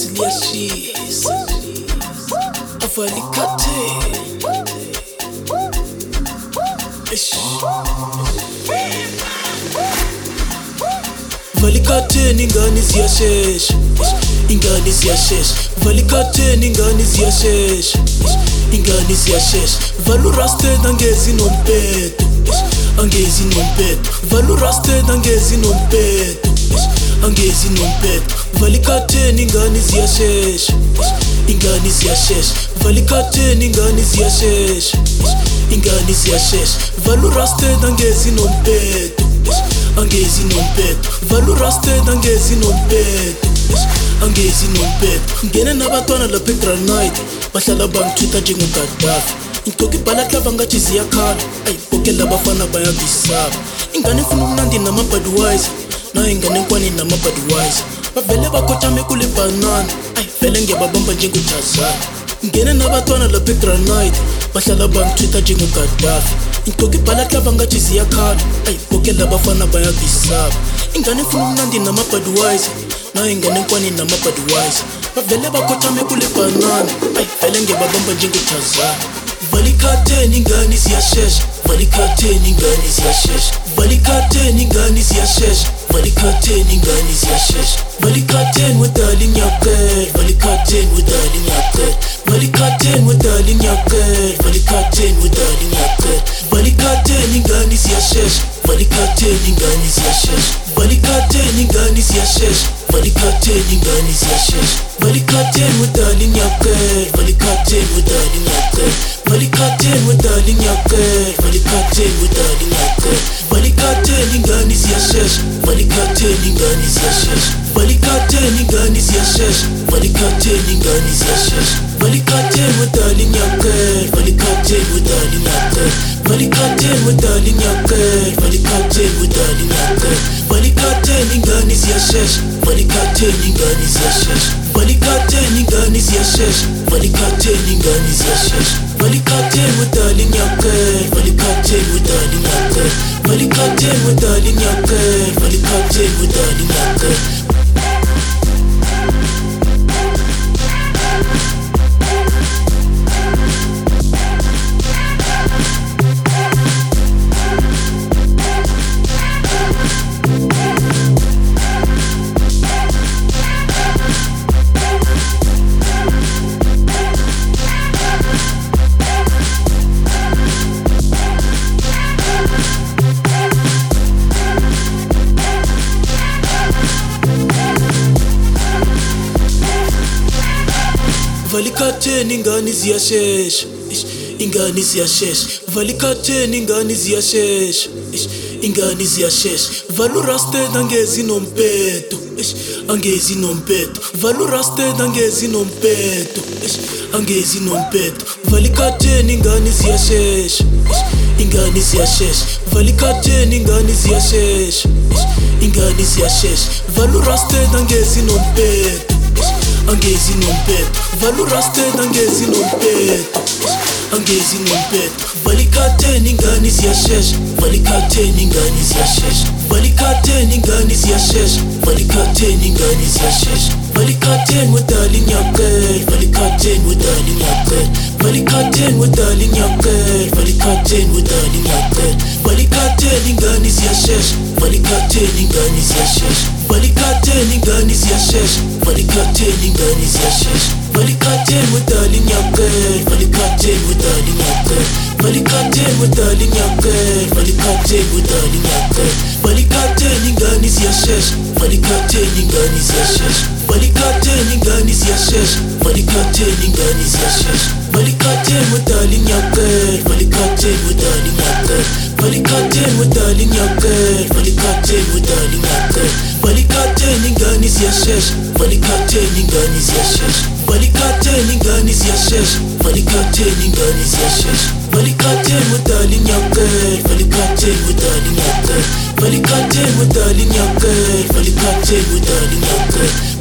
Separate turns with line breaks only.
liyashisa avalikate valikateni ingane ziyashesha ingane ziyashesha valikateni ingane ziyashesha ingane ziyashesha valurasted angezi nompeto angezi nompeto valurasted angezi nompeto angezi nompeto valikateni ingane ziyashesha ingane ziyashesha valikateni ingane ziyashesha ingane ziyashesha valurasted angezi nompeto angezi nompeto valurasted angezi nompeto angezi nompeto ngene nabatwana lapha eGranite bahlala bangitwitha njengoGaddafi intoki balaklava ngathi ziyakhala bonke labafana bayabisaba ingane ifuna umnandi nama-Budweiser nayo ingane enkwani nama-Budweiser bavele bakhothame kule banana vele ngiyababamba njengoTarzan ngene nabatwana lapha eGranite bahlala bangitwitha njengoGaddafi intoki balaklava ngathi ziyakhala bonke labafana bayabisaba ingane ifuna umnandi nama-Budweiser nayo ingane enkwani nama-Budweiser bavele bakhothame kule banana vele ngiyababamba njengoTarzan valikateni ingane ziyashesha valikateni ingane ziyashesha valikateni ingane ziyashesha valikateni ingane ziyashesha valikateni wedarling yaqel valikateni wedarling yaqel valikateni wedarling yaqel valikateni wedarling yaqel valikateni ingane ziyashesha valikateni ingane ziyashesha valikateni ingane ziyashesha valikateni ingane ziyashesha valikateni wedarling yaqel valikateni wedarling yaqel valikateni wedarling yaqel valikateni wedarling yaqel valikateni ingane ziyashesha valikateni ingane ziyashesha valikateni ingane ziyashesha valikateni ingane ziyashesha valikateni wedarling yaqel valikateni wedarling yaqel valikateni wedarling yaqel valikateni wedarling yaqel valikateni ingane ziyashesha valikateni ingane ziyashesha valikateni ingane ziyashesha valikateni ingane ziyashesha valikateni wedarling yaqel valikateni wedarling yaqel valikateni wedarling yaqel valikateni wedarling yaqel valikateni ingane ziyashesha ingane ziyashesha valikateni ingane ziyashesha ingane ziyashesha valurasted angezi nompeto angezi nompeto valurasted angezi nompeto angezi nompeto valikateni ingane ziyashesha ingane ziyashesha valikateni ingane ziyashesha ingane ziyashesha valurasted angezi nompeto angezi nompeto valurasted angezi nompeto angezi nompeto valikateni ingane ziyashesha valikateni ingane ziyashesha valikateni ingane ziyashesha valikateni ingane ziyashesha valikateni wedarling yaqel valikateni wedarling yaqel valikateni wedarling yaqel valikateni wedarling yaqel valikateni ingane ziyashesha valikateni ingane ziyashesha valikateni ingane ziyashesha valikateni ingane ziyashesha valikateni wedarling yaqel valikateni wedarling yaqel valikateni wedarling yaqel valikateni wedarling yaqel valikateni ingane ziyashesha valikateni ingane ziyashesha valikateni ingane ziyashesha valikateni ingane ziyashesha valikateni wedarling yaqel valikateni wedarling yaqel valikateni wedarling yaqel valikateni wedarling yaqel valikateni ingane ziyashesha valikateni ingane ziyashesha valikateni ingane ziyashesha valikateni ingane ziyashesha valikateni wedarling yaqel valikateni wedarling yaqel valikateni wedarling yaqel valikateni wedarling yaqel